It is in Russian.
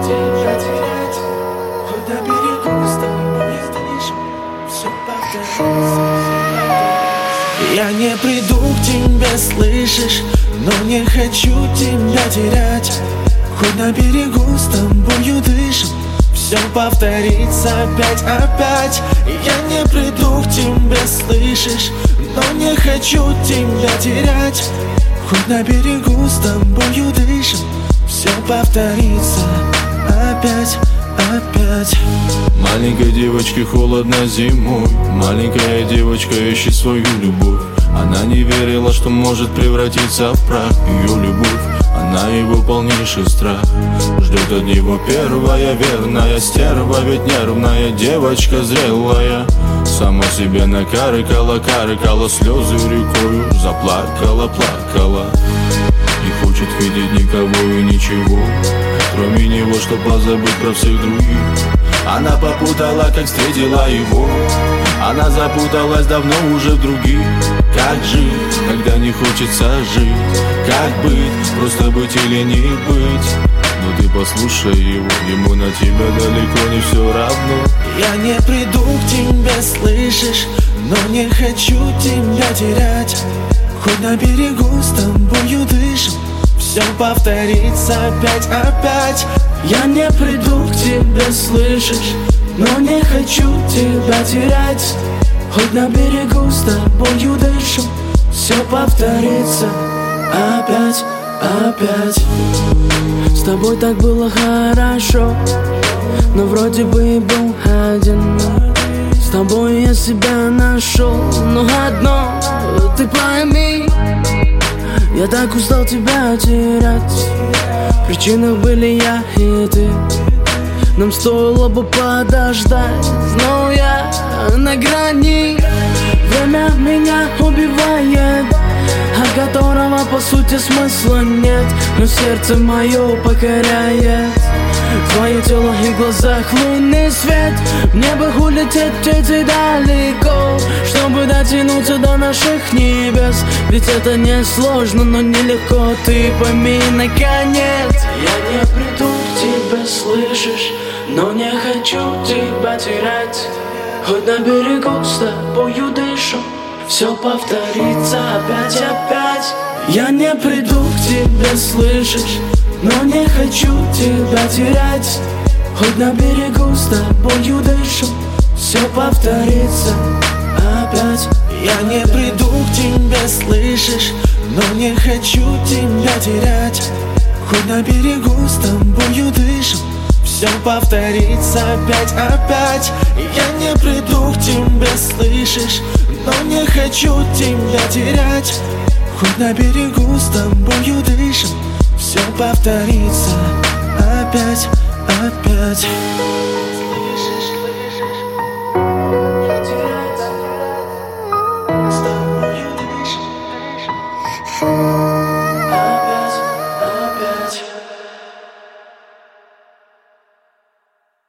тебя терять. Хоть на берегу с тобой слышим, все повторится. Я не приду к тебе, слышишь, но не хочу тебя терять. Хоть на берегу с тобою дышим, все повторится опять. Я не приду к тебе, слышишь, но не хочу тебя терять. Хоть на берегу с тобою дышим, все повторится опять. Маленькой девочке холодно зимой. Маленькая девочка ищет свою любовь. Она не верила, что может превратиться в прах. Ее любовь, она его полнейший страх. Ждет от него первая верная стерва. Ведь нервная девочка зрелая сама себе накаркала, слезы рекою заплакала. Не хочет видеть никого и ничего, кроме него, чтоб позабыть про всех других. Она попутала, как встретила его. Она запуталась давно уже в других. Как жить, когда не хочется жить? Как быть, просто быть или не быть? Но ты послушай его, ему на тебя далеко не все равно. Я не приду к тебе, слышишь, но не хочу тебя терять. Хоть на берегу с тобою дышим, все повторится опять. Я не приду к тебе, слышишь, но не хочу тебя терять. Хоть на берегу с тобою дышим, все повторится опять. С тобой так было хорошо, но вроде бы и был один. С тобой я себя нашел, но одно ты пойми, я так устал тебя терять. В причинах были я и ты. Нам стоило бы подождать, но я на грани. Время меня убивает, от которого по сути смысла нет. Но сердце мое покоряет твое тело и в глазах лунный свет. Мне бы улететь птицей далеко, чтобы дотянуться до наших небес. Ведь это не сложно, но нелегко, ты пойми наконец. Я не приду к тебе, слышишь, но не хочу тебя терять. Хоть на берегу с тобою дышу, все повторится опять. Я не приду к тебе, слышишь, но не хочу тебя терять. Хоть на берегу с тобою дышу, все повторится опять. Я не приду к тебе, слышишь, но не хочу тебя терять. Хоть на берегу с тобою дышим, все повторится опять. Я не приду к тебе, слышишь, но не хочу тебя терять. Хоть на берегу с тобою дышим, все повторится опять.